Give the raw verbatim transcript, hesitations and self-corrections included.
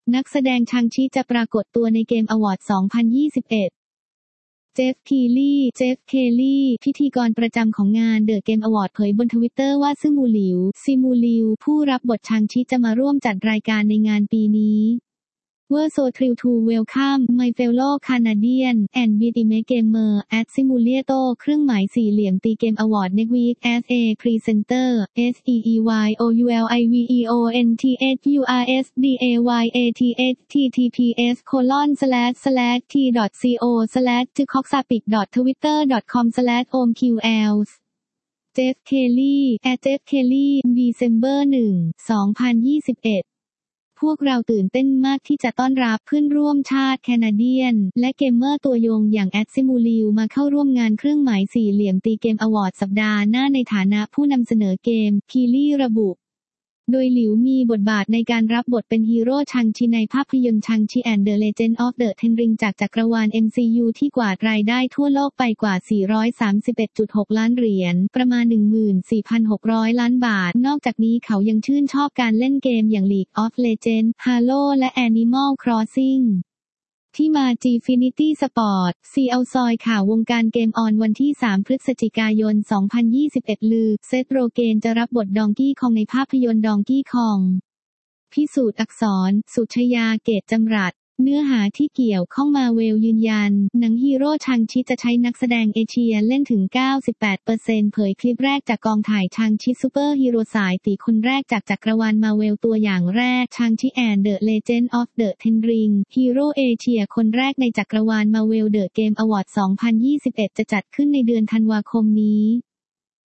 นักแสดงชังชิจะปรากฏตัวในเกมอวอร์ด สองพันยี่สิบเอ็ด เจฟ คีลีย์ เจฟ เคลลี่พิธีกรประจำของงานเดอะเกมอวอร์ดเผยบนทวิตเตอร์ว่าซึมูหลิว ซิมูลิว ผู้รับบทชังชิจะมาร่วมจัดรายการในงานปีนี้ We're so thrilled to welcome my fellow Canadian and Vietnamese gamer at Simulator เครื่องหมายสี่เหลี่ยมตีเกมอวอร์ด next week as a presenter S E E Y O U L I V E O N T H U R S D A Y A T H T T P S colon slash slash t dot co slash tcoxapic dot twitter dot com slash omqls เจฟ เคลลี่ at Jeff Kelly December หนึ่ง สองพันยี่สิบเอ็ดพวกเราตื่นเต้นมากที่จะต้อนรับเพื่อนร่วมชาติแคนาเดียนและเกมเมอร์ตัวยงอย่างแอดซิมูลิวมาเข้าร่วมงานเครื่องหมายสี่เหลี่ยมตีเกมอวอร์ดสัปดาห์หน้าในฐานะผู้นำเสนอเกมคีลี่ระบุโดยหลิวมีบทบาทในการรับบทเป็นฮีโร่ชังชิในภาพยนตร์ชังชิ and the Legend of the Ten Rings จากจักรวาล เอ็ม ซี ยู ที่กวาดรายได้ทั่วโลกไปกว่า สี่ร้อยสามสิบเอ็ดจุดหก ล้านเหรียญประมาณ หนึ่งหมื่นสี่พันหกร้อย ล้านบาทนอกจากนี้เขายังชื่นชอบการเล่นเกมอย่าง League of Legends Halo และ Animal Crossingที่มา Gfinity Sport ซี แอล ซอยข่าววงการเกมออนวันที่ สาม พฤศจิกายน สองพันยี่สิบเอ็ด ลือ เซธ โรเกนจะรับบทดองกี้คองในภาพยนตร์ดองกี้คองพิสูจน์อักษร สุชยา เกตจำรัดเนื้อหาที่เกี่ยวข้องมาเวลยืนยันหนังฮีโร่ชังชิจะใช้นักแสดงเอเชียเล่นถึง เก้าสิบแปดเปอร์เซ็นต์ เผยคลิปแรกจากกองถ่ายชังชิซูเปอร์ฮีโร่สายตีคนแรกจากจักรวาลมาเวลตัวอย่างแรกชังชิ and the Legend of the Ten Rings ฮีโร่เอเชียคนแรกในจักรวาลมาเวลเดอะเกมอวอร์ด สองพันยี่สิบเอ็ด จะจัดขึ้นในเดือนธันวาคมนี้